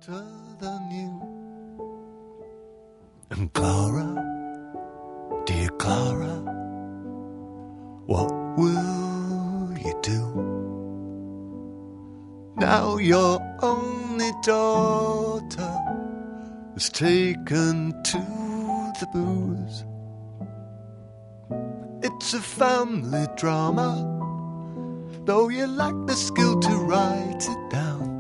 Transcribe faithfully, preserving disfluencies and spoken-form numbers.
than you. And Clara, dear Clara, what will you do? Now your only daughter is taken to the booze. It's a family drama, though you lack the skill to write it down.